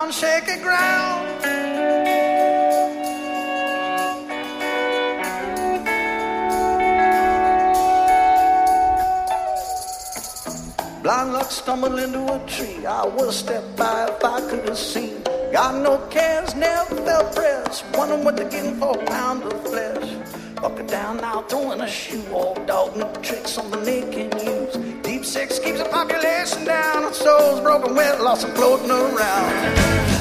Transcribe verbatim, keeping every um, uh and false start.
shaky ground. Blind luck stumbled into a tree. I would have stepped by if I could have seen. Got no cares, never felt pressed. Wondering what they're getting for a pound of flesh. Buck it down now, throwing a shoe. Old dog, new tricks on the neck can use. Deep six keeps the population down. Souls broken, wet, lost and floating around.